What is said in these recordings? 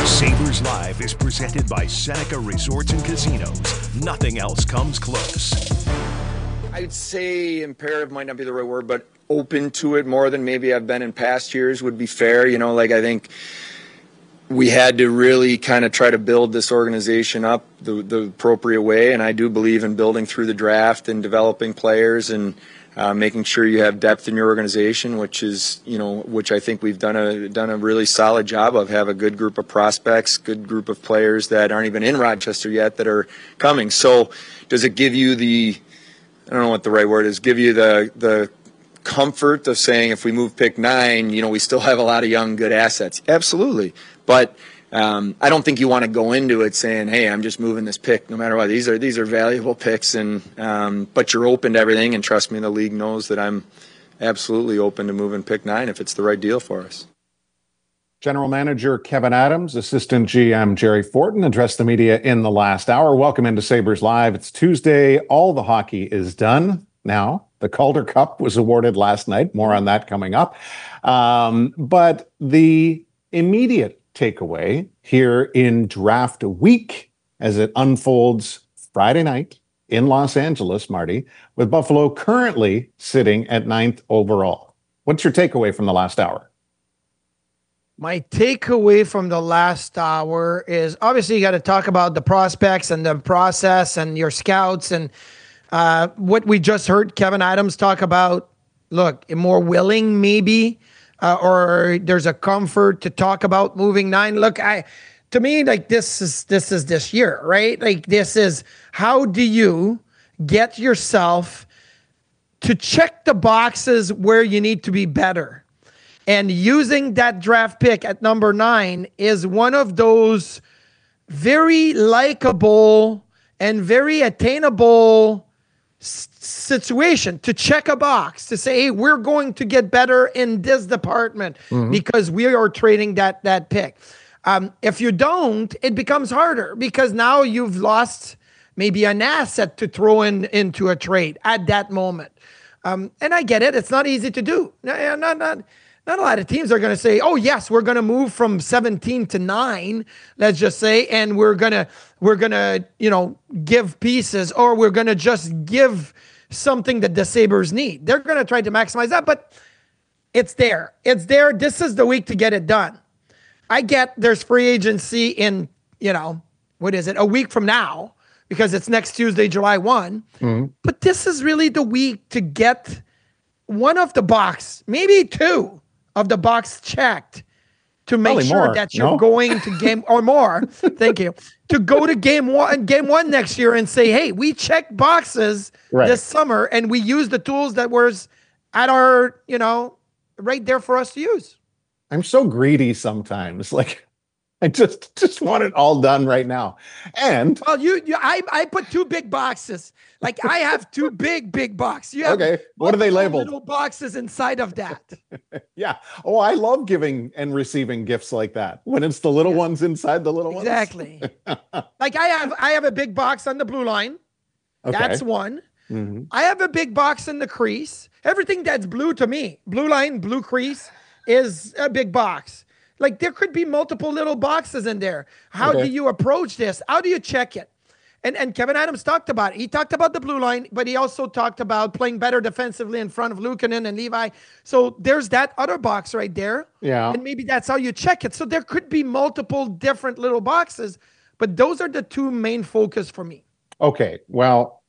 Sabres Live is presented by Seneca Resorts and Casinos. Nothing else comes close. I'd say imperative might not be the right word, but open to it more than maybe I've been in past years would be fair. I think we had to really kind of try to build this organization up the appropriate way, and I do believe in building through the draft and developing players and making sure you have depth in your organization, which I think we've done a really solid job of. Have a good group of prospects, good group of players that aren't even in Rochester yet that are coming. So does it give you I don't know what the right word is, give you the comfort of saying if we move pick 9, we still have a lot of young, good assets? Absolutely. But I don't think you want to go into it saying, hey, I'm just moving this pick no matter what. These are valuable picks, but you're open to everything, and trust me, the league knows that I'm absolutely open to moving pick 9 if it's the right deal for us. General Manager Kevyn Adams, Assistant GM Jerry Fortin addressed the media in the last hour. Welcome into Sabres Live. It's Tuesday. All the hockey is done now. The Calder Cup was awarded last night. More on that coming up. But the immediate takeaway here in draft week as it unfolds Friday night in Los Angeles, Marty, with Buffalo currently sitting at 9th overall. What's your takeaway from the last hour? My takeaway from the last hour is obviously you got to talk about the prospects and the process and your scouts and what we just heard Kevyn Adams talk about. Look, more willing maybe, or there's a comfort to talk about moving 9. Look, to me, like this is this year, right? Like this is how do you get yourself to check the boxes where you need to be better. And using that draft pick at number 9 is one of those very likable and very attainable situation to check a box to say, hey, we're going to get better in this department because we are trading that pick. If you don't, it becomes harder because now you've lost maybe an asset to throw into a trade at that moment. And I get it. It's not easy to do. Not a lot of teams are going to say, oh, yes, we're going to move from 17 to 9, let's just say, and we're going to, give pieces, or we're going to just give something that the Sabres need. They're going to try to maximize that, but it's there. It's there. This is the week to get it done. I get there's free agency in, a week from now, because it's next Tuesday, July 1. But this is really the week to get one of the box, maybe 2 of the box checked to make Probably sure more. that you're going to game or more. Thank you. To go to game one next year and say, hey, we checked boxes this summer and we used the tools that was at our, right there for us to use. I'm so greedy sometimes. Like, I just want it all done right now. And well, I put 2 big boxes. Like I have 2 big boxes. You have okay. What are they labeled? Little boxes inside of that. Yeah. Oh, I love giving and receiving gifts like that. When it's the little ones inside the little ones. Exactly. Like I have a big box on the blue line. Okay. That's one. I have a big box in the crease. Everything that's blue to me, blue line, blue crease, is a big box. Like there could be multiple little boxes in there. How do you approach this? How do you check it? And Kevyn Adams talked about it. He talked about the blue line, but he also talked about playing better defensively in front of Luukkonen and Levi. So there's that other box right there. Yeah. And maybe that's how you check it. So there could be multiple different little boxes, but those are the 2 main focus for me. Okay. Well,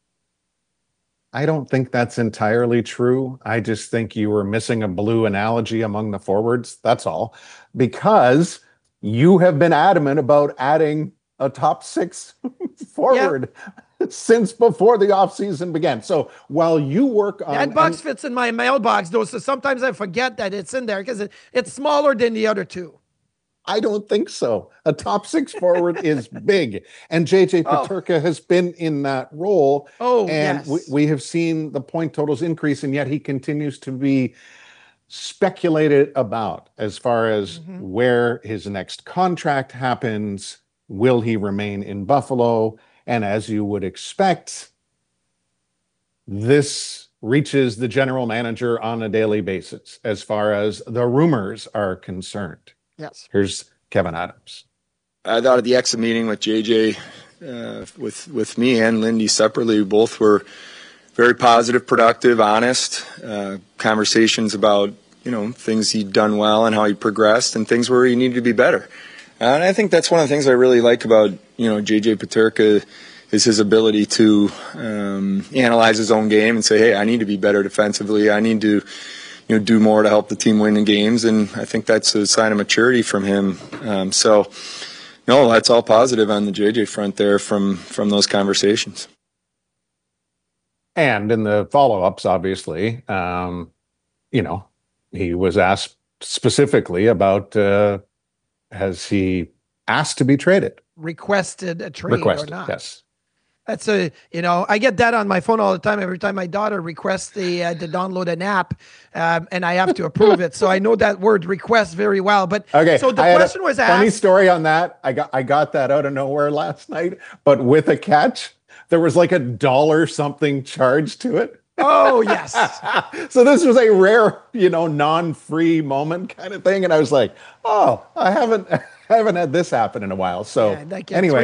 I don't think that's entirely true. I just think you were missing a blue analogy among the forwards. That's all. Because you have been adamant about adding a top 6 forward since before the offseason began. So while you work on... That box fits in my mailbox, though, so sometimes I forget that it's in there because it's smaller than the other 2. I don't think so. A top 6 forward is big. And JJ Peterka has been in that role. And we have seen the point totals increase, and yet he continues to be speculated about as far as where his next contract happens. Will he remain in Buffalo? And as you would expect, this reaches the general manager on a daily basis as far as the rumors are concerned. Yes. Here's Kevyn Adams. I thought at the exit meeting with JJ, with me and Lindy separately, both were very positive, productive, honest conversations about things he'd done well and how he progressed, and things where he needed to be better. And I think that's one of the things I really like about JJ Peterka is his ability to analyze his own game and say, hey, I need to be better defensively. I need to do more to help the team win in games, and I think that's a sign of maturity from him. No, that's all positive on the JJ front there from those conversations. And in the follow-ups, obviously, he was asked specifically about has he asked to be traded? Requested a trade or not? Yes. That's I get that on my phone all the time. Every time my daughter requests to download an app, and I have to approve it. So I know that word request very well. But okay, so the question was asked. Funny story on that. I got that out of nowhere last night, but with a catch. There was like $1 something charged to it. Oh, yes. So this was a rare, non-free moment kind of thing. And I was like, oh, I haven't had this happen in a while. So anyway,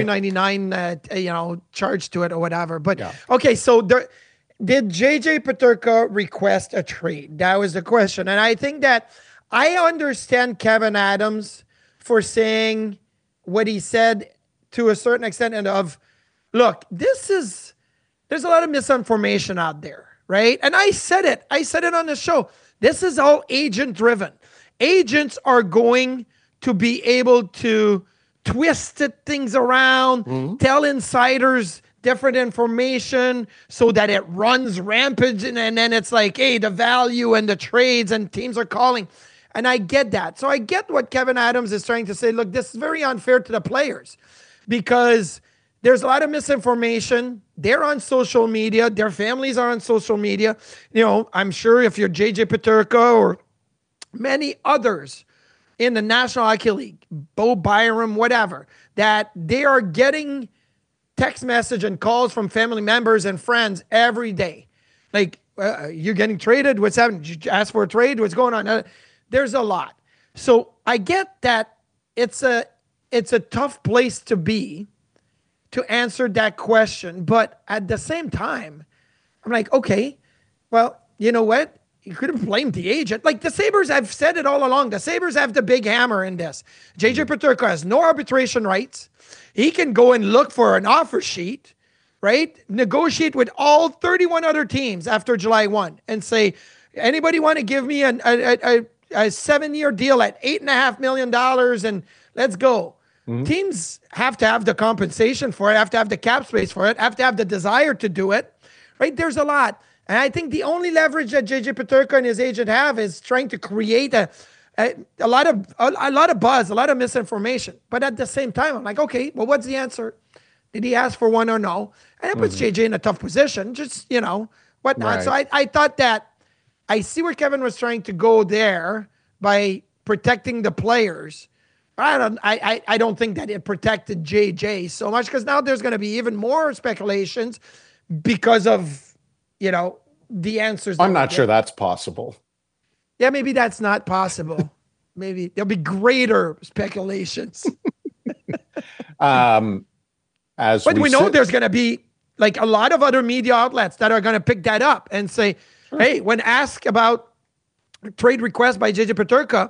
$3.99, charge to it or whatever. But okay, so did JJ Peterka request a trade? That was the question. And I think that I understand Kevin Adams for saying what he said to a certain extent and look, there's a lot of misinformation out there, right? And I said it on the show. This is all agent driven. Agents are going to be able to twist things around, tell insiders different information so that it runs rampant. And then it's like, hey, the value and the trades and teams are calling. And I get that. So I get what Kevin Adams is trying to say. Look, this is very unfair to the players because there's a lot of misinformation. They're on social media. Their families are on social media. I'm sure if you're JJ Peterka or many others in the National Hockey League, Bo Byram, whatever, that they are getting text message and calls from family members and friends every day. Like, you're getting traded? What's happening? Did you ask for a trade? What's going on? There's a lot. So I get that it's a tough place to be to answer that question. But at the same time, I'm like, okay, well, you know what? You could have blamed the agent. Like the Sabres have said it all along. The Sabres have the big hammer in this. JJ Peterka has no arbitration rights. He can go and look for an offer sheet, right? Negotiate with all 31 other teams after July 1 and say, anybody want to give me a 7-year deal at $8.5 million and let's go. Teams have to have the compensation for it, have to have the cap space for it, have to have the desire to do it, right? There's a lot. And I think the only leverage that JJ Peterka and his agent have is trying to create a lot of buzz, a lot of misinformation. But at the same time, I'm like, okay, well, what's the answer? Did he ask for one or no? And it puts JJ in a tough position, just, whatnot. Right. So I thought that I see where Kevin was trying to go there by protecting the players. I don't think that it protected JJ so much because now there's going to be even more speculations because of, the answers. I'm not sure that's possible. Yeah, maybe that's not possible. Maybe there'll be greater speculations. But we know there's going to be like a lot of other media outlets that are going to pick that up and say, hey, when asked about trade request by JJ Peterka,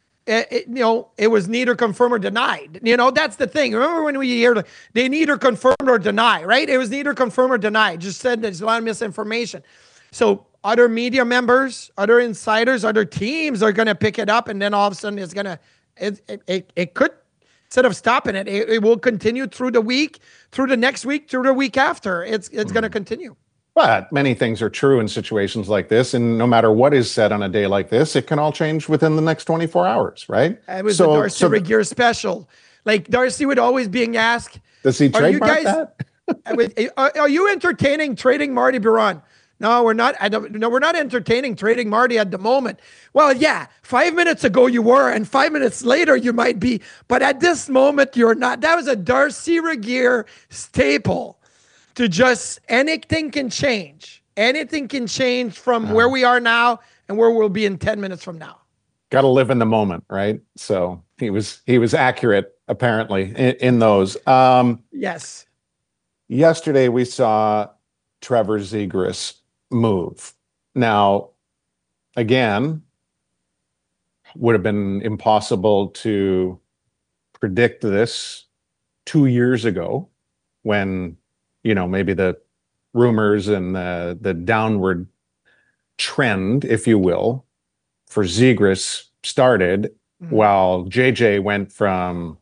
it was neither confirmed or denied. That's the thing. Remember when we hear they neither confirm or deny, right? It was neither confirmed or denied. Just said there's a lot of misinformation. So other media members, other insiders, other teams are going to pick it up, and then all of a sudden it's going to, it could, instead of stopping it, it will continue through the week, through the next week, through the week after. It's going to continue. But many things are true in situations like this, and no matter what is said on a day like this, it can all change within the next 24 hours, right? It was the Darcy Regier special. Like Darcy would always being asked, does he trademark that? Are you entertaining trading Marty Biron? No, we're not. We're not entertaining trading Marty at the moment. Well, yeah, 5 minutes ago you were, and 5 minutes later you might be, but at this moment you're not. That was a Darcy Regier staple. To just anything can change. Anything can change from where we are now and where we'll be in 10 minutes from now. got to live in the moment, right? So he was accurate apparently in those. Yes. Yesterday we saw Trevor Zegras move. Now, again, would have been impossible to predict this 2 years ago when, maybe the rumors and the downward trend, if you will, for Zegras started while JJ went from,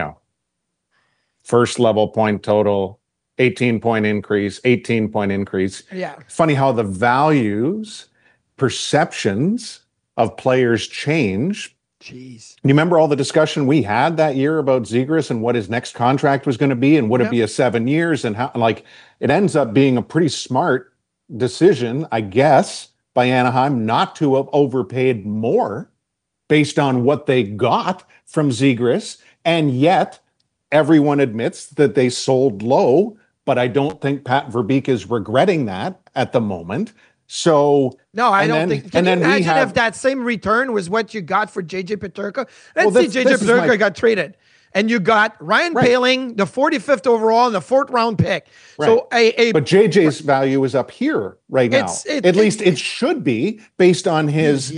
first level point total, 18-point increase, 18-point increase. Yeah. Funny how the values, perceptions of players change. Jeez. You remember all the discussion we had that year about Zegras and what his next contract was going to be, and would it be a 7 years, and how, it ends up being a pretty smart decision, I guess, by Anaheim not to have overpaid more based on what they got from Zegras, and yet everyone admits that they sold low, but I don't think Pat Verbeek is regretting that at the moment. So no, I don't think. Can you imagine if that same return was what you got for JJ Peterka? Let's say JJ Peterka got traded, and you got Ryan Poehling, the 45th overall, and the 4th round pick. Right. So but JJ's value is up here right now. At least it should be based on his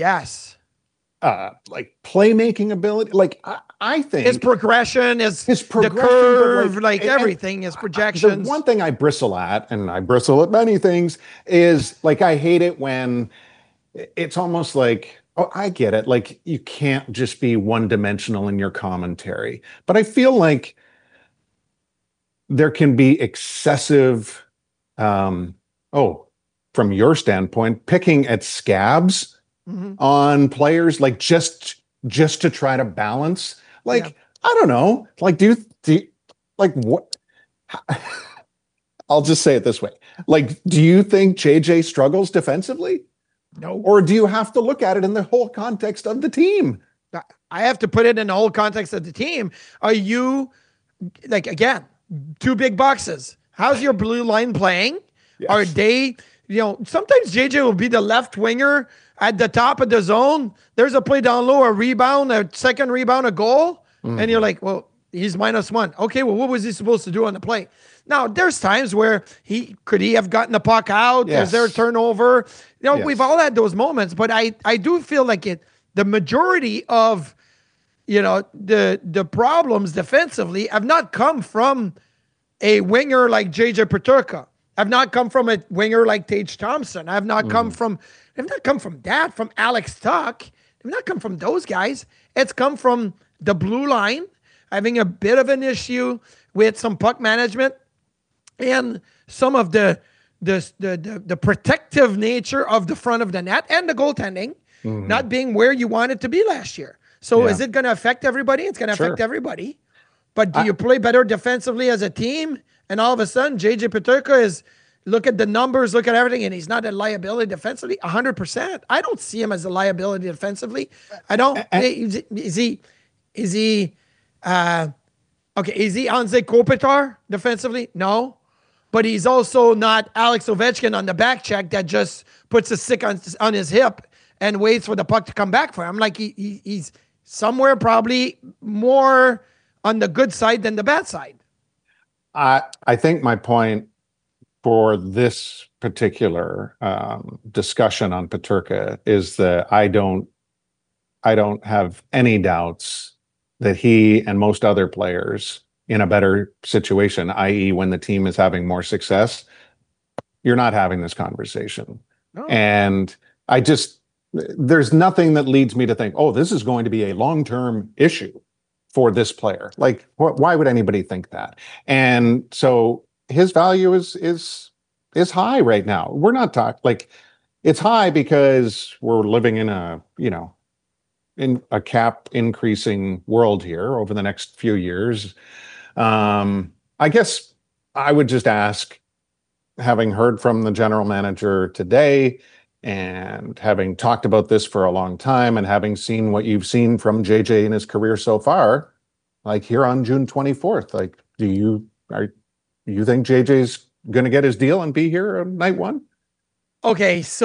playmaking ability. I think his progression, his the curve, everything, his projections. The one thing I bristle at, and I bristle at many things, is I hate it when it's almost like, oh, I get it. You can't just be one-dimensional in your commentary. But I feel like there can be excessive, from your standpoint, picking at scabs on players, just to try to balance. I don't know. Do you what? I'll just say it this way. Do you think JJ struggles defensively? No. Or do you have to look at it in the whole context of the team? I have to put it in the whole context of the team. Are you, again, 2 big boxes? How's your blue line playing? Yes. Are they, sometimes JJ will be the left winger at the top of the zone. There's a play down low, a rebound, a second rebound, a goal. And you're like, well, he's -1. Okay, well, what was he supposed to do on the play? Now, there's times where could he have gotten the puck out? Yes. Is there a turnover? We've all had those moments, but I do feel like the majority of, the problems defensively have not come from a winger like JJ Peterka. Have not come from a winger like Tage Thompson. Have not come from that, from Alex Tuch. Have not come from those guys. It's come from the blue line having a bit of an issue with some puck management and some of the protective nature of the front of the net and the goaltending not being where you want it to be last year. So is it going to affect everybody? It's going to affect everybody. But do you play better defensively as a team? And all of a sudden, JJ Peterka is, look at the numbers, look at everything, and he's not a liability defensively? 100%. I don't see him as a liability defensively. I don't. Is he Anze Kopitar defensively? No. But he's also not Alex Ovechkin on the back check that just puts a stick on his hip and waits for the puck to come back for him. He's somewhere probably more on the good side than the bad side. I think my point for this particular discussion on Peterka is that I don't have any doubts that he and most other players in a better situation, i.e. when the team is having more success, you're not having this conversation. No. And there's nothing that leads me to think, oh, this is going to be a long-term issue for this player. Why would anybody think that? And so his value is high right now. We're not talking it's high because we're living in a cap increasing world here over the next few years. I guess I would just ask, having heard from the general manager today and having talked about this for a long time and having seen what you've seen from JJ in his career so far, here on June 24th, do you think JJ's going to get his deal and be here on night one? Okay, so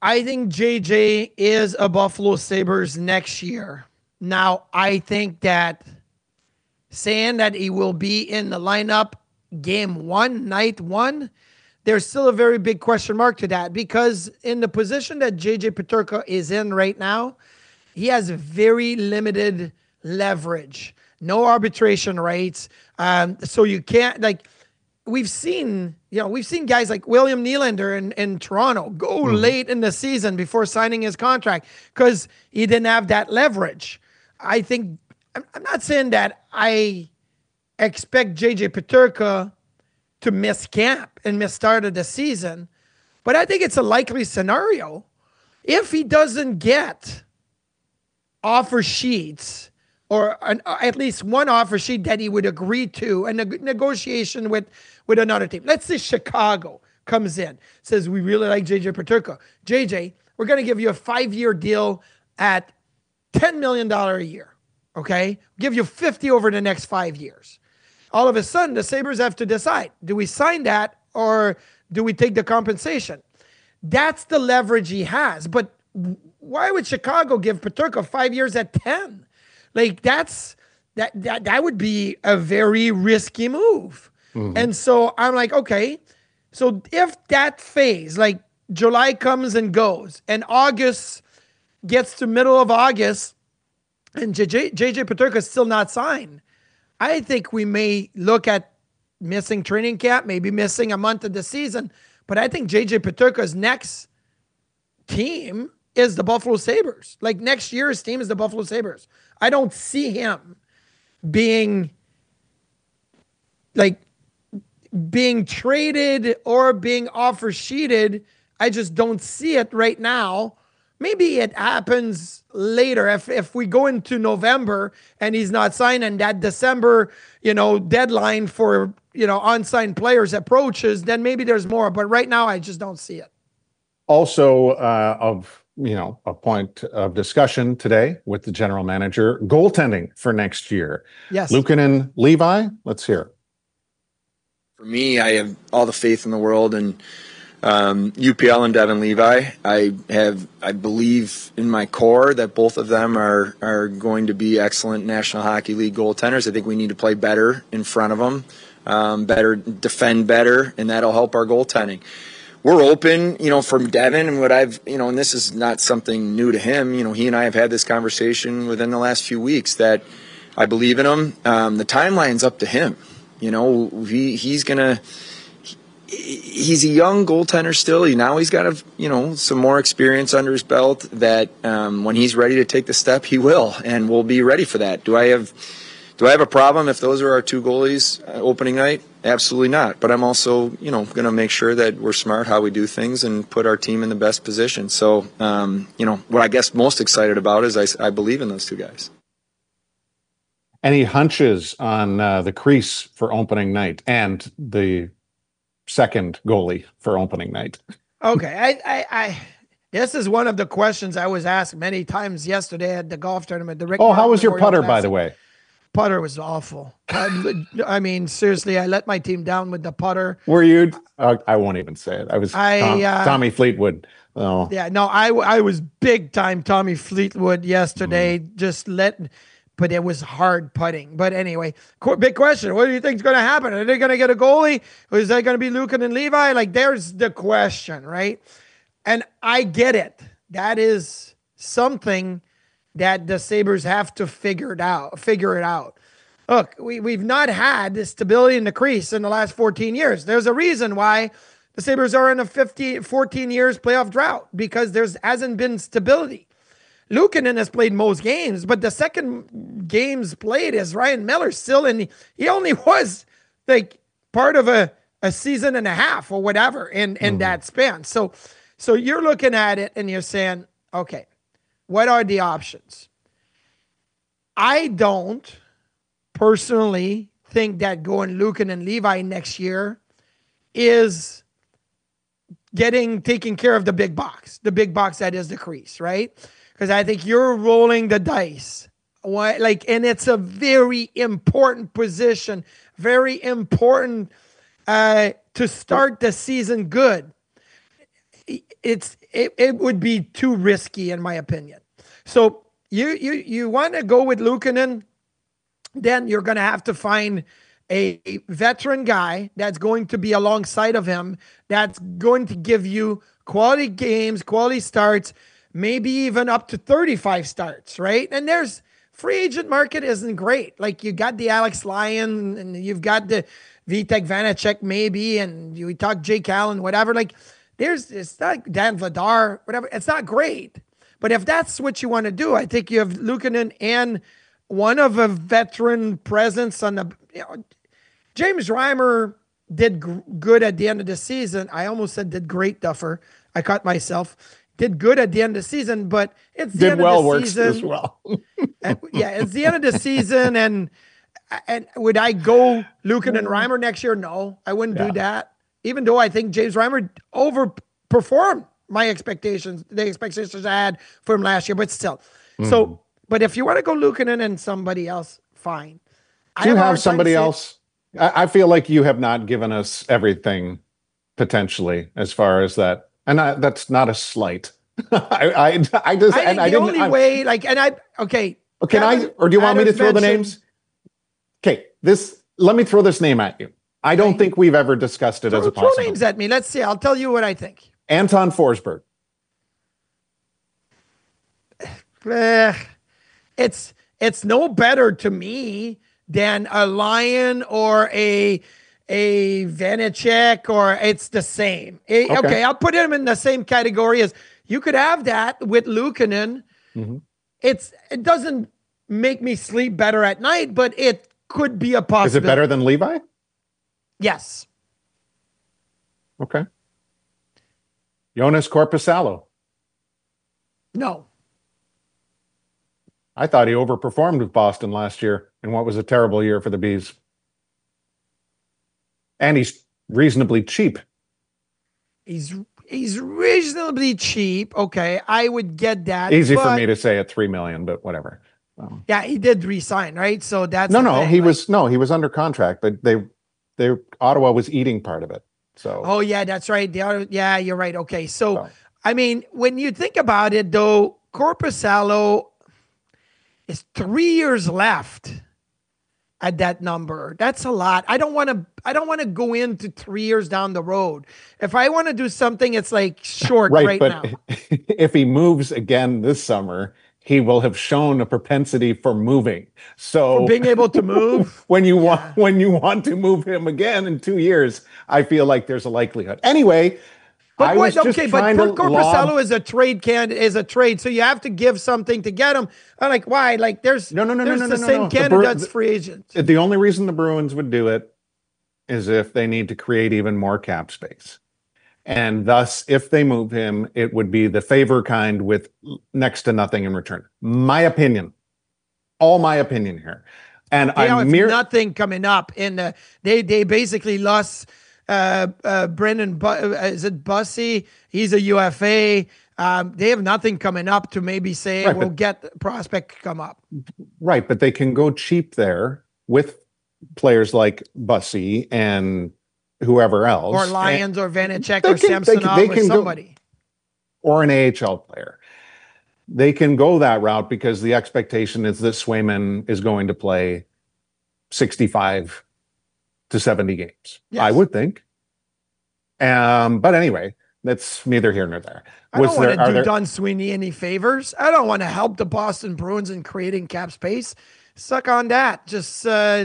I think JJ is a Buffalo Sabres next year. Now, I think that saying that he will be in the lineup game one, night one, there's still a very big question mark to that, because in the position that JJ Peterka is in right now, he has very limited leverage, no arbitration rights. So you can't, like, we've seen guys like William Nylander in Toronto go late in the season before signing his contract because he didn't have that leverage. I think, I'm not saying that I expect JJ Peterka to miss camp and miss start of the season, but I think it's a likely scenario. If he doesn't get offer sheets, or at least one offer sheet that he would agree to, and a negotiation with another team. Let's say Chicago comes in, says, we really like JJ Peterka. JJ, we're going to give you a 5-year deal at $10 million a year, okay? Give you 50 over the next 5 years. All of a sudden, the Sabres have to decide, do we sign that or do we take the compensation? That's the leverage he has. But why would Chicago give Peterka 5 years at 10? Like, that would be a very risky move. And so I'm like, okay, so if that phase, like July comes and goes, and August gets to middle of August, and JJ Peterka is still not signed, I think we may look at missing training camp, maybe missing a month of the season. But I think JJ Peterka's next team is the Buffalo Sabres. Like, next year's team is the Buffalo Sabres. I don't see him being traded or being offer sheeted. I just don't see it right now. Maybe it happens later if we go into November and he's not signed, and that December, deadline for, unsigned players approaches, then maybe there's more. But right now, I just don't see it. Also, a point of discussion today with the general manager, goaltending for next year. Yes. Luukkonen, Levi, let's hear it. For me, I have all the faith in the world in UPL and Devin Levi. I believe in my core that both of them are going to be excellent National Hockey League goaltenders. I think we need to play better in front of them, better defend better, and that'll help our goaltending. We're open, from Devin, and and this is not something new to him. He and I have had this conversation within the last few weeks that I believe in him. The timeline's up to him. He's a young goaltender still. He's got some more experience under his belt that when he's ready to take the step, he will, and we'll be ready for that. Do I have a problem if those are our two goalies opening night? Absolutely not. But I'm also, going to make sure that we're smart how we do things and put our team in the best position. So, what I guess most excited about is I believe in those two guys. Any hunches on the crease for opening night and the second goalie for opening night? Okay. I this is one of the questions I was asked many times yesterday at the golf tournament. How was your putter, by the way? Putter was awful. I mean, seriously, I let my team down with the putter. Were you? I won't even say it. I was Tommy Fleetwood. Oh. Yeah, no, I was big time Tommy Fleetwood yesterday. But it was hard putting. But anyway, big question. What do you think is going to happen? Are they going to get a goalie? Or is that going to be Luukkonen and Levi? Like, there's the question, right? And I get it. That is something that the Sabres have to figure it out. Look, we've not had this stability in the crease in the last 14 years. There's a reason why the Sabres are in a 14 years playoff drought, because there hasn't been stability. Luukkonen has played most games, but the second games played is Ryan Miller still, and he only was like part of a season and a half or whatever in that span. So you're looking at it and you're saying, okay, what are the options? I don't personally think that going Luukkonen and Levi next year is taking care of the big box that is the crease, right? Because I think you're rolling the dice. And it's a very important position, very important to start the season good. It's it would be too risky in my opinion. So you want to go with Luukkonen, then you're going to have to find a veteran guy that's going to be alongside of him, that's going to give you quality games, quality starts, maybe even up to 35 starts, right? And there's free agent market isn't great. Like you got the Alex Lyon and you've got the Vitek Vanacek maybe, and we talk Jake Allen, whatever. Like it's not Dan Vladar, whatever. It's not great. But if that's what you want to do, I think you have Luukkonen and one of a veteran presence on the, James Reimer did good at the end of the season. I almost said did great, Duffer. I caught myself. Did good at the end of the season, but it's the end of the season. As well. It's the end of the season, and would I go Luukkonen and Reimer next year? No, I wouldn't do that. Even though I think James Reimer overperformed my expectations, the expectations I had for him last year, but still. So, but if you want to go Luukkonen and somebody else, fine. Do you have somebody else? I feel like you have not given us everything potentially as far as that. And that's not a slight. I just, and I didn't. Okay. Can I, or do you want me to throw the names? Okay, let me throw this name at you. I don't think we've ever discussed it as a possible. Throw names at me. Let's see. I'll tell you what I think. Anton Forsberg. It's no better to me than a Lion or a Vanacek, or it's the same. Okay, I'll put him in the same category as you could have that with Luukkonen. It doesn't make me sleep better at night, but it could be a possibility. Is it better than Levi? Yes. Okay. Jonas Korpisalo. No. I thought he overperformed with Boston last year in what was a terrible year for the Bees. And he's reasonably cheap. He's reasonably cheap. Okay, I would get that. Easy for me to say at $3 million, but whatever. Yeah, he did resign, right? So that's he was under contract, but Ottawa was eating part of it. So that's right. You're right. Okay, so I mean, when you think about it, though, Korpisalo is 3 years left at that number. That's a lot. I don't want to go into 3 years down the road. If I want to do something, it's like short right now. If he moves again this summer, he will have shown a propensity for moving. So for being able to move when you want to move him again in 2 years, I feel like there's a likelihood. Anyway, but Korpisalo is a trade, so you have to give something to get him. I'm like, why? Like there's the same candidates free agent. The only reason the Bruins would do it is if they need to create even more cap space. And thus, if they move him, it would be the favor kind with next to nothing in return. My opinion. All my opinion here. And nothing coming up they basically lost Brendan, is it Bussy? He's a UFA. They have nothing coming up to maybe say we'll get the prospect come up. Right, but they can go cheap there with players like Bussy and whoever else. Or Lyons or Vanacek or Samsonov or somebody. Or an AHL player. They can go that route because the expectation is that Swayman is going to play 65 to 70 games. Yes. I would think. But anyway, that's neither here nor there. I don't want to do Don Sweeney any favors. I don't want to help the Boston Bruins in creating cap space. Suck on that. Just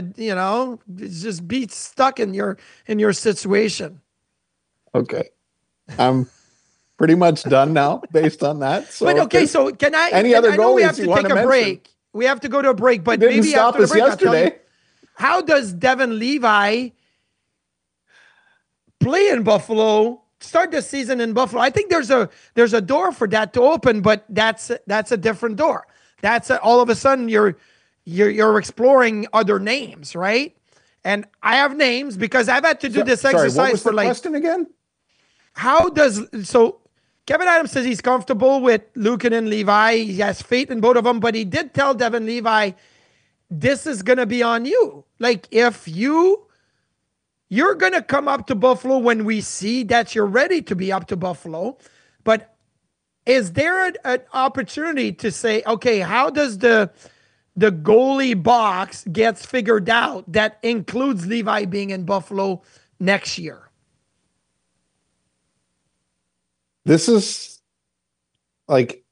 just be stuck in your situation. Okay. I'm pretty much done now based on that. So so can I any other goalies we have to take a break. We have to go to a break, but maybe after the break, yesterday. How does Devon Levi play in Buffalo? Start the season in Buffalo. I think there's a door for that to open, but that's a different door. All of a sudden you're exploring other names, right? And I have names because I've had to do this exercise what was for the question again? Kevin Adams says he's comfortable with Luukkonen and Levi. He has faith in both of them, but he did tell Devon Levi, this is going to be on you. Like if you're going to come up to Buffalo when we see that you're ready to be up to Buffalo, but is there an opportunity to say, okay, how does the goalie box gets figured out that includes Levi being in Buffalo next year? This is like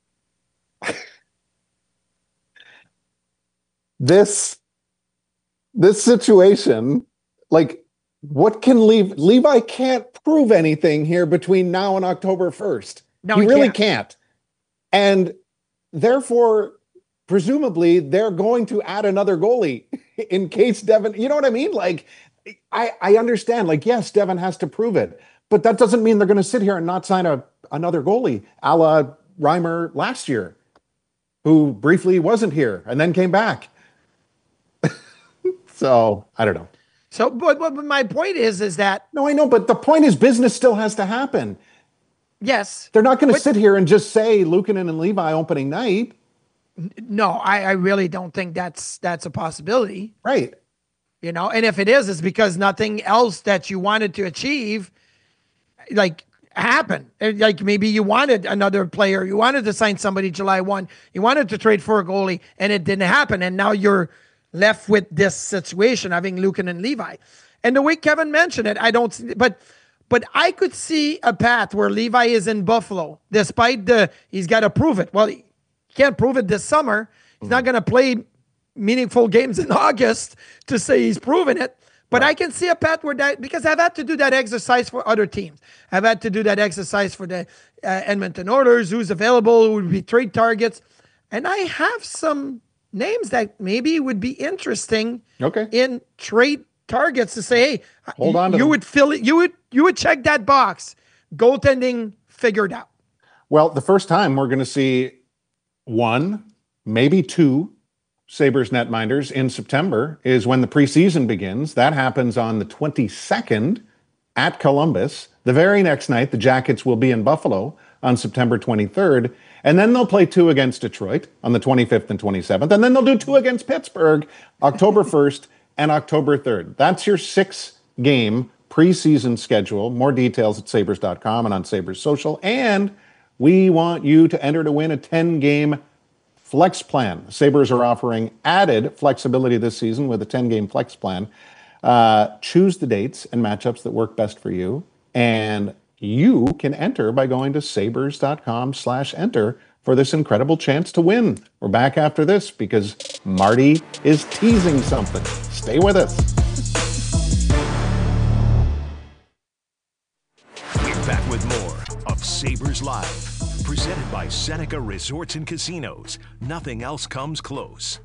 this situation, like what can Levi can't prove anything here between now and October 1st. No, he really can't. And therefore, presumably, they're going to add another goalie in case Devin, you know what I mean? Like, I understand, like, yes, Devin has to prove it, but that doesn't mean they're going to sit here and not sign another goalie, a la Reimer last year, who briefly wasn't here and then came back. So, I don't know. So, but my point is that... No, I know, but the point is business still has to happen. Yes. They're not going to sit here and just say Luukkonen and Levi opening night. No, I really don't think that's a possibility. Right. You know, and if it is, it's because nothing else that you wanted to achieve, like, happened. Like, maybe you wanted another player. You wanted to sign somebody July 1. You wanted to trade for a goalie, and it didn't happen. And now you're left with this situation, having Luukkonen and Levi. And the way Kevin mentioned it, I don't see, but I could see a path where Levi is in Buffalo, despite he's got to prove it. Well, he can't prove it this summer. He's not going to play meaningful games in August to say he's proven it. But I can see a path where because I've had to do that exercise for other teams. I've had to do that exercise for the Edmonton Oilers, who's available, who would be trade targets. And I have some names that maybe would be interesting in trade targets to say, hey, hold on to you them. Would fill it, you would check that box. Goaltending figured out. Well, the first time we're going to see one, maybe two Sabres netminders in September is when the preseason begins. That happens on the 22nd at Columbus. The very next night, the Jackets will be in Buffalo on September 23rd. And then they'll play 2 against Detroit on the 25th and 27th. And then they'll do 2 against Pittsburgh, October 1st and October 3rd. That's your 6-game preseason schedule. More details at Sabres.com and on Sabres Social. And we want you to enter to win a 10-game flex plan. Sabres are offering added flexibility this season with a 10-game flex plan. Choose the dates and matchups that work best for you. And you can enter by going to sabres.com/enter for this incredible chance to win. We're back after this because Marty is teasing something. Stay with us. We're back with more of Sabres Live, presented by Seneca Resorts and Casinos. Nothing else comes close.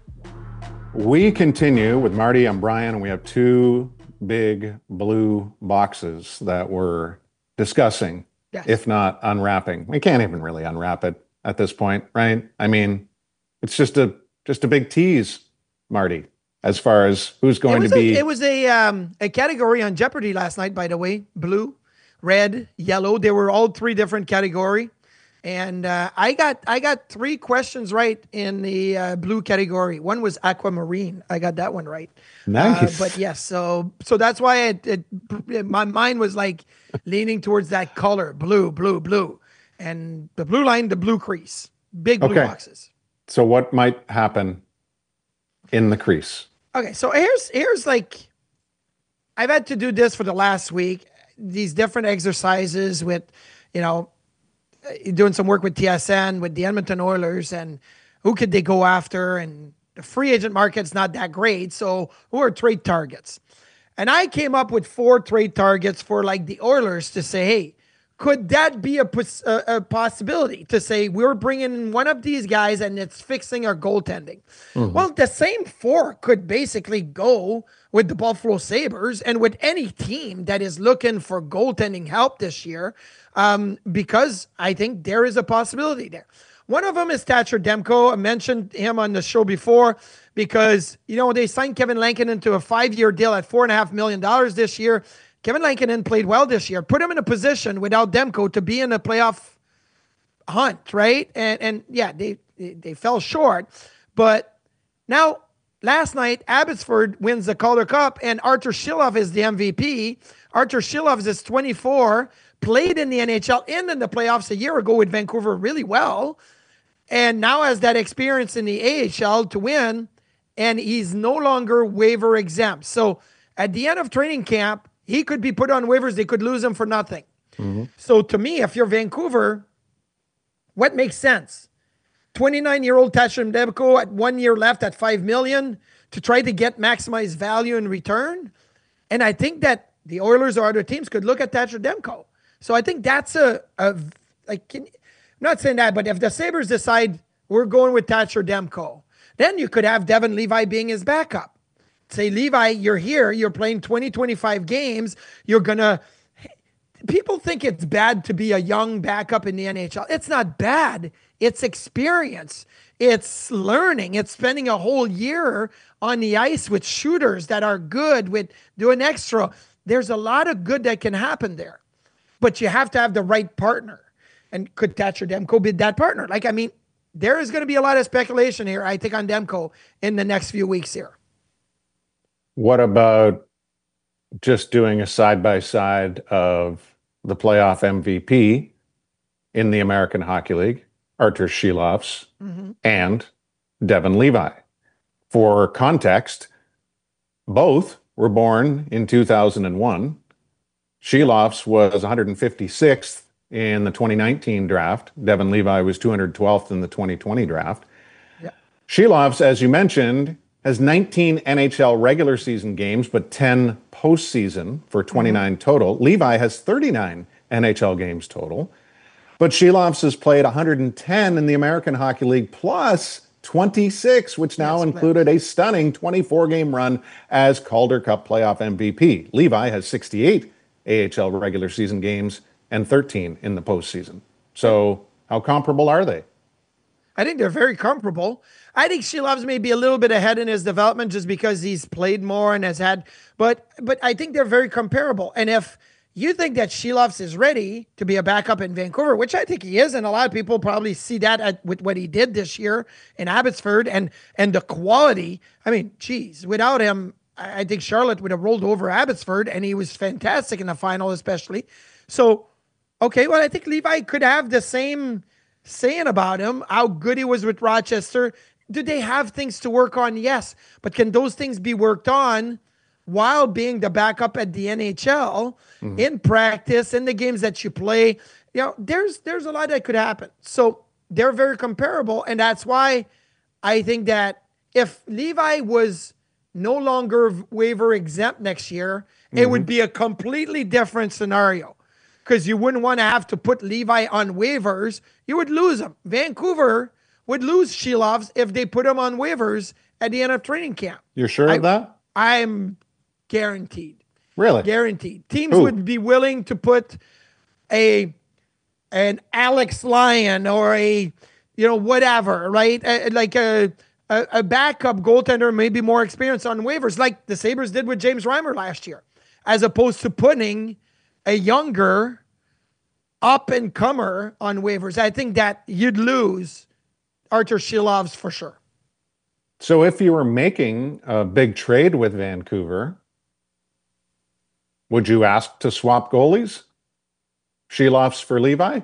We continue with Marty and Brian, and we have 2 big blue boxes that we're discussing, if not unwrapping. We can't even really unwrap it at this point, right? I mean, it's just a big tease, Marty, as far as who's going to be. It was a category on Jeopardy last night, by the way. Blue, red, yellow. They were all 3 different category. And I got 3 questions right in the blue category. One was aquamarine. I got that one right. Nice. But yes, so that's why my mind was like leaning towards that color, blue, blue, blue. And the blue line, the blue crease. Big blue boxes. So what might happen in the crease? Okay, so here's like, I've had to do this for the last week. These different exercises with, doing some work with TSN, with the Edmonton Oilers, and who could they go after? And the free agent market's not that great. So who are trade targets? And I came up with 4 trade targets for like the Oilers to say, hey, could that be a possibility to say we're bringing in one of these guys and it's fixing our goaltending? Mm-hmm. Well, the same 4 could basically go with the Buffalo Sabres and with any team that is looking for goaltending help this year, because I think there is a possibility there. One of them is Thatcher Demko. I mentioned him on the show before because, they signed Kevin Lankinen to a 5-year deal at $4.5 million this year. Kevin Lankinen played well this year. Put him in a position without Demko to be in a playoff hunt, right? And yeah, they fell short. But now, last night, Abbotsford wins the Calder Cup, and Arthur Shilov is the MVP. Arthur Shilov is 24, played in the NHL and in the playoffs a year ago with Vancouver really well, and now has that experience in the AHL to win, and he's no longer waiver exempt. So at the end of training camp, he could be put on waivers. They could lose him for nothing. So to me, if you're Vancouver, what makes sense? 29-year-old Thatcher Demko at 1 year left at $5 million to try to get maximized value in return. And I think that the Oilers or other teams could look at Thatcher Demko. So I think that's I'm not saying that, but if the Sabres decide we're going with Thatcher Demko, then you could have Devon Levi being his backup. Say, Levi, you're here, you're playing 20, 25 games, people think it's bad to be a young backup in the NHL. It's not bad. It's experience. It's learning. It's spending a whole year on the ice with shooters that are good, with doing extra. There's a lot of good that can happen there. But you have to have the right partner. And could Thatcher Demko be that partner? There is going to be a lot of speculation here, I think, on Demko in the next few weeks here. What about just doing a side-by-side of the playoff MVP in the American Hockey League, Artur Silovs, and Devon Levi? For context, both were born in 2001. Silovs was 156th in the 2019 draft. Devon Levi was 212th in the 2020 draft. Yeah. Silovs, as you mentioned, has 19 NHL regular season games, but 10 postseason for 29 total. Levi has 39 NHL games total. But Silovs has played 110 in the American Hockey League plus 26, which now included a stunning 24-game run as Calder Cup playoff MVP. Levi has 68 AHL regular season games and 13 in the postseason. So how comparable are they? I think they're very comparable. I think Silovs may be a little bit ahead in his development just because he's played more and has had, but I think they're very comparable. And if you think that Silovs is ready to be a backup in Vancouver, which I think he is, and a lot of people probably see that with what he did this year in Abbotsford and the quality. I mean, geez, without him, I think Charlotte would have rolled over Abbotsford, and he was fantastic in the final especially. So, okay, well, I think Levi could have the same saying about him, how good he was with Rochester. Do they have things to work on? Yes. But can those things be worked on while being the backup at the NHL in practice, in the games that you play? There's a lot that could happen. So they're very comparable. And that's why I think that if Levi was no longer waiver exempt next year, it would be a completely different scenario. Because you wouldn't want to have to put Levi on waivers. You would lose him. Vancouver would lose Silovs if they put him on waivers at the end of training camp. You're sure of that? I'm guaranteed. Really? Guaranteed. Teams would be willing to put an Alex Lyon or whatever, right? Like a backup goaltender, maybe more experienced on waivers, like the Sabres did with James Reimer last year, as opposed to putting a younger up-and-comer on waivers. I think that you'd lose Artur Silovs for sure. So if you were making a big trade with Vancouver, would you ask to swap goalies? Silovs for Levi?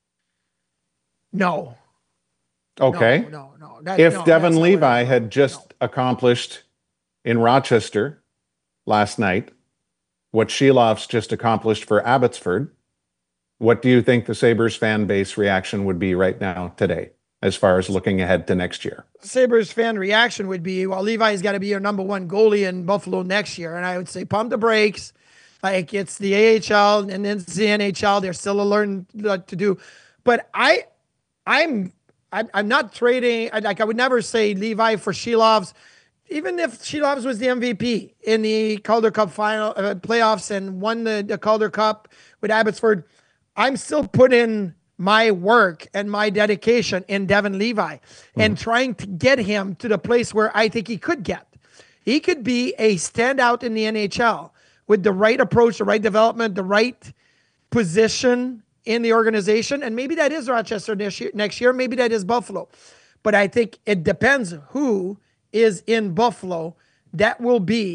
No. Okay. No. If Devon Levi had just accomplished in Rochester last night what Silovs just accomplished for Abbotsford, what do you think the Sabres fan base reaction would be right now today as far as looking ahead to next year? Sabres fan reaction would be, well, Levi's got to be your number one goalie in Buffalo next year. And I would say pump the brakes. Like, it's the AHL and then it's the NHL. There's still a learn to do. But I'm not trading. I would never say Levi for Silovs. Even if Silovs was the MVP in the Calder Cup final playoffs and won the Calder Cup with Abbotsford, I'm still putting my work and my dedication in Devon Levi and trying to get him to the place where I think he could get. He could be a standout in the NHL with the right approach, the right development, the right position in the organization. And maybe that is Rochester next year. Maybe that is Buffalo. But I think it depends who is in Buffalo. That will be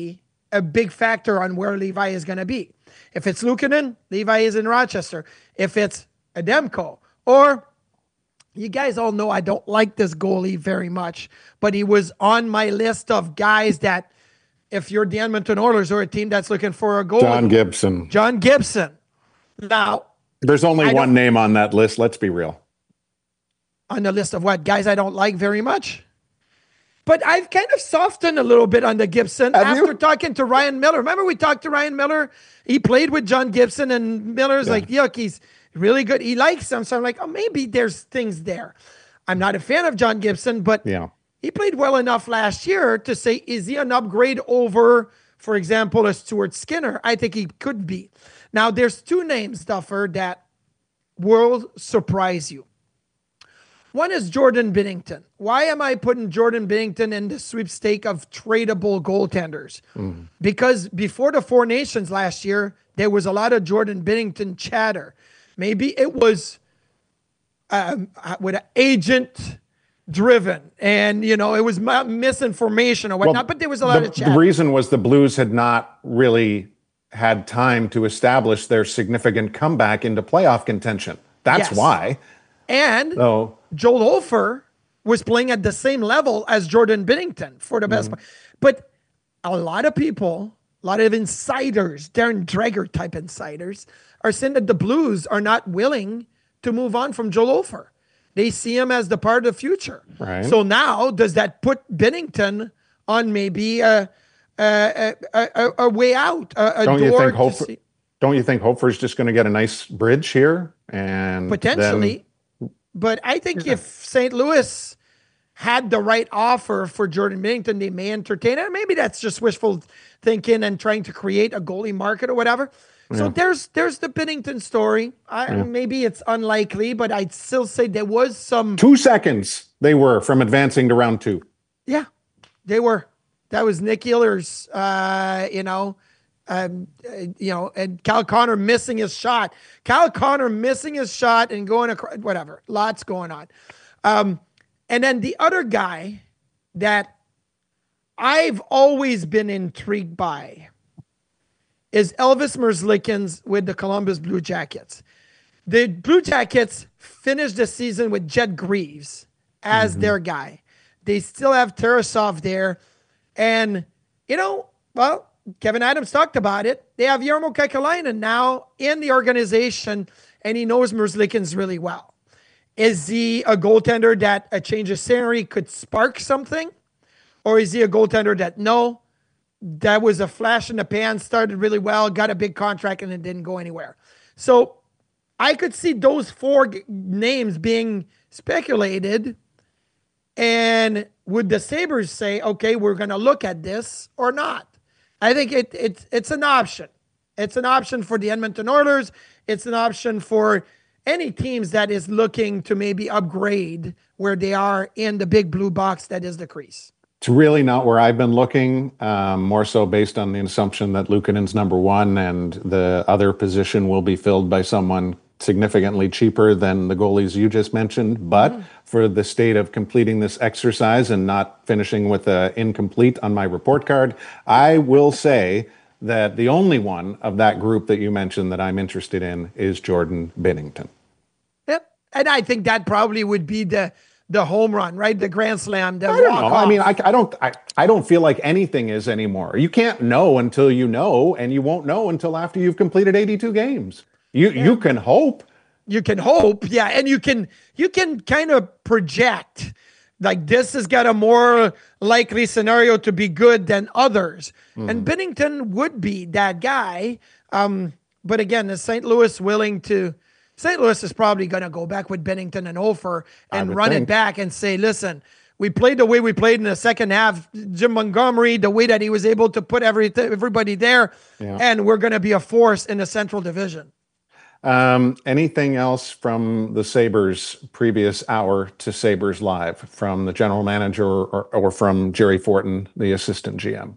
a big factor on where Levi is going to be. If it's Luukkonen, Levi is in Rochester. If it's Ademko, or you guys all know I don't like this goalie very much, but he was on my list of guys that if you're the Edmonton Oilers or a team that's looking for a goalie. John Gibson. Now, there's only one name on that list. Let's be real. On the list of what? Guys I don't like very much? But I've kind of softened a little bit on the Gibson after talking to Ryan Miller. Remember we talked to Ryan Miller? He played with John Gibson, and Miller's like, yuck, he's really good. He likes him. So I'm like, oh, maybe there's things there. I'm not a fan of John Gibson, but he played well enough last year to say, is he an upgrade over, for example, a Stuart Skinner? I think he could be. Now, there's two names, Duffer, that will surprise you. One is Jordan Binnington. Why am I putting Jordan Binnington in the sweepstake of tradable goaltenders? Because before the Four Nations last year, there was a lot of Jordan Binnington chatter. Maybe it was with an agent driven and, it was misinformation or whatnot, but there was a lot of chatter. The reason was the Blues had not really had time to establish their significant comeback into playoff contention. That's why. And Joel Hofer was playing at the same level as Jordan Binnington for the best part. But a lot of people, a lot of insiders, Darren Dreger type insiders, are saying that the Blues are not willing to move on from Joel Hofer. They see him as the part of the future. Right. So now, does that put Binnington on maybe a way out, Don't you think Hofer's just going to get a nice bridge here? And potentially. But I think if St. Louis had the right offer for Jordan Binnington, they may entertain it. Maybe that's just wishful thinking and trying to create a goalie market or whatever. So there's the Binnington story. Maybe it's unlikely, but I'd still say there was some 2 seconds they were from advancing to round 2. Yeah, they were. That was Nick Ehlers, and Kyle Connor missing his shot. And going across, whatever. Lots going on. And then the other guy that I've always been intrigued by is Elvis Merzlikins with the Columbus Blue Jackets. The Blue Jackets finished the season with Jet Greaves as their guy. They still have Tarasov there. And, Kevin Adams talked about it. They have Jarmo Kekalainen now in the organization, and he knows Merzlikins really well. Is he a goaltender that a change of scenery could spark something? Or is he a goaltender that was a flash in the pan, started really well, got a big contract, and it didn't go anywhere? So I could see those four names being speculated. And would the Sabres say, okay, we're going to look at this or not? I think it's an option. It's an option for the Edmonton Oilers. It's an option for any teams that is looking to maybe upgrade where they are in the big blue box that is the crease. It's really not where I've been looking, more so based on the assumption that Luukkonen's number one and the other position will be filled by someone significantly cheaper than the goalies you just mentioned. But for the state of completing this exercise and not finishing with an incomplete on my report card, I will say that the only one of that group that you mentioned that I'm interested in is Jordan Binnington. Yep. And I think that probably would be the home run, right? The grand slam. I don't know. I mean, I don't feel like anything is anymore. You can't know until you know, and you won't know until after you've completed 82 games. You can hope. You can hope, yeah, and you can kind of project like this has got a more likely scenario to be good than others, and Binnington would be that guy. But again, is St. Louis willing to? St. Louis is probably going to go back with Binnington and Hofer and run it back and say, listen, we played the way we played in the second half. Jim Montgomery, the way that he was able to put everybody there, and we're going to be a force in the Central Division. Anything else from the Sabres previous hour to Sabres Live from the general manager or from Jerry Fortin, the assistant GM?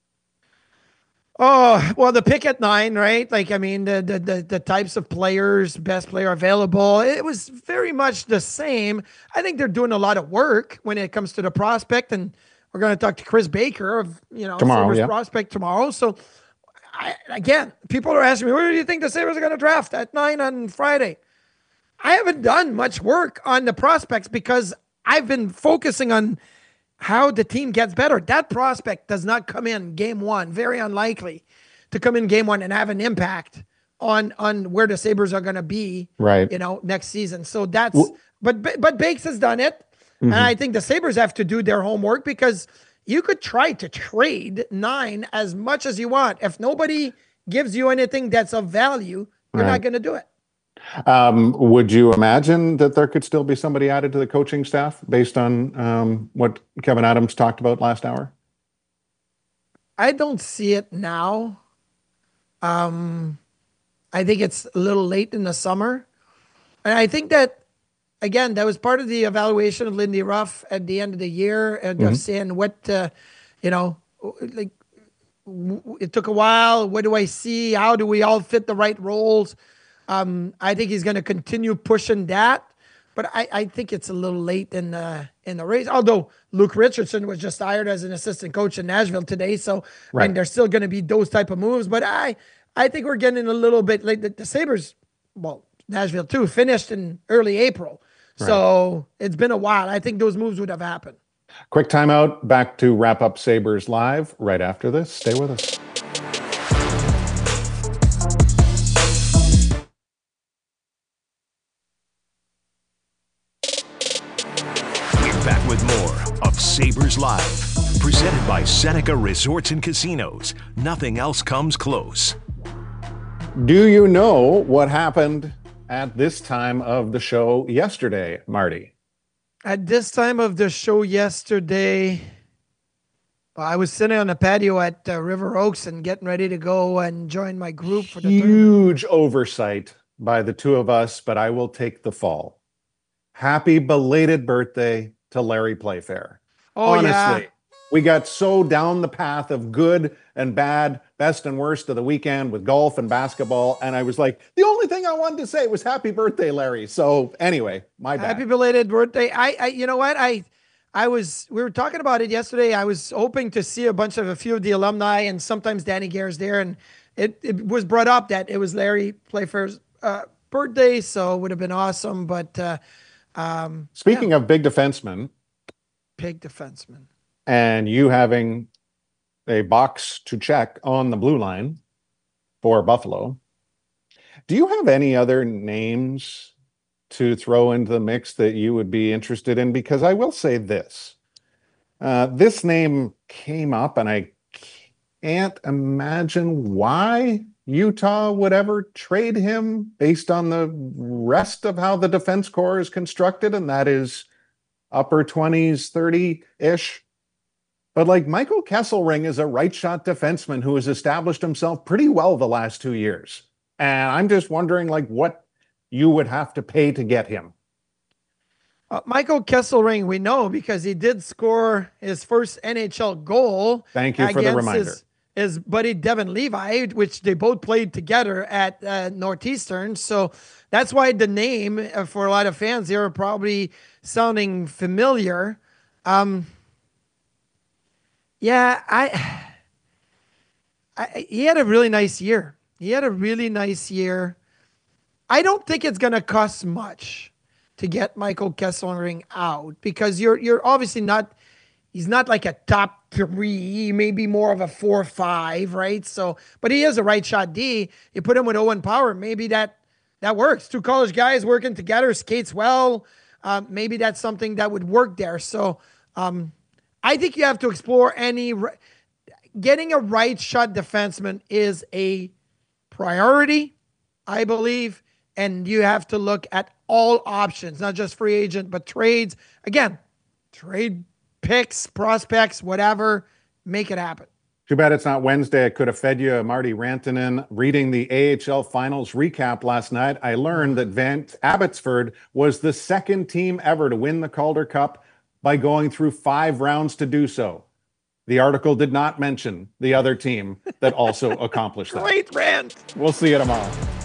Oh, well, the pick at 9, right? Like, I mean, the types of players, best player available, it was very much the same. I think they're doing a lot of work when it comes to the prospect. And We're going to talk to Chris Baker of, Tomorrow, Sabres yeah. prospect tomorrow. So, again, people are asking me, where do you think the Sabres are going to draft at 9 on Friday? I haven't done much work on the prospects because I've been focusing on how the team gets better. That prospect does not come in game one, very unlikely to come in game one and have an impact on where the Sabres are going to be, right, next season. So that's, but Bakes has done it. And I think the Sabres have to do their homework because you could try to trade 9 as much as you want. If nobody gives you anything that's of value, you're not going to do it. Would you imagine that there could still be somebody added to the coaching staff based on what Kevyn Adams talked about last hour? I don't see it now. I think it's a little late in the summer. And I think that, again, that was part of the evaluation of Lindy Ruff at the end of the year and of saying what, it took a while. What do I see? How do we all fit the right roles? I think he's going to continue pushing that. But I think it's a little late in the race. Although Luke Richardson was just hired as an assistant coach in Nashville today. So, I mean, there's still going to be those type of moves. But I think we're getting a little bit late. The Sabres, well, Nashville too, finished in early April. So it's been a while. I think those moves would have happened. Quick timeout. Back to wrap up Sabres Live right after this. Stay with us. We're back with more of Sabres Live, presented by Seneca Resorts and Casinos. Nothing else comes close. Do you know what happened at this time of the show yesterday, Marty? At this time of the show yesterday, I was sitting on the patio at River Oaks and getting ready to go and join my group for the huge oversight by the two of us, but I will take the fall. Happy belated birthday to Larry Playfair. Oh, honestly, we got so down the path of good and bad, best and worst of the weekend with golf and basketball. And I was like, the only thing I wanted to say was happy birthday, Larry. So anyway, my bad. Happy belated birthday. I you know what? We were talking about it yesterday. I was hoping to see a few of the alumni, and sometimes Danny Gare's there. And it was brought up that it was Larry Playfair's birthday. So it would have been awesome. But speaking of big defensemen, and you having a box to check on the blue line for Buffalo, do you have any other names to throw into the mix that you would be interested in? Because I will say this. This name came up, and I can't imagine why Utah would ever trade him based on the rest of how the defense core is constructed, and that is upper 20s, 30-ish. But like Michael Kesselring is a right shot defenseman who has established himself pretty well the last 2 years. And I'm just wondering what you would have to pay to get him. Michael Kesselring, we know because he did score his first NHL goal. Thank you for the reminder. His buddy Devin Levi, which they both played together at Northeastern. So that's why the name for a lot of fans here are probably sounding familiar. He had a really nice year. I don't think it's going to cost much to get Michael Kesselring out because you're obviously not, he's not like a top 3, maybe more of a 4 or 5, right? So, but he is a right shot D. You put him with Owen Power, maybe that works. 2 college guys working together, skates well. Maybe that's something that would work there. So, I think you have to explore getting a right shot defenseman is a priority, I believe. And you have to look at all options, not just free agent, but trades. Again, trade picks, prospects, whatever, make it happen. Too bad it's not Wednesday. I could have fed you Marty Rantanen. Reading the AHL Finals recap last night, I learned that Abbotsford was the second team ever to win the Calder Cup by going through 5 rounds to do so. The article did not mention the other team that also accomplished that. Great rant. We'll see you tomorrow.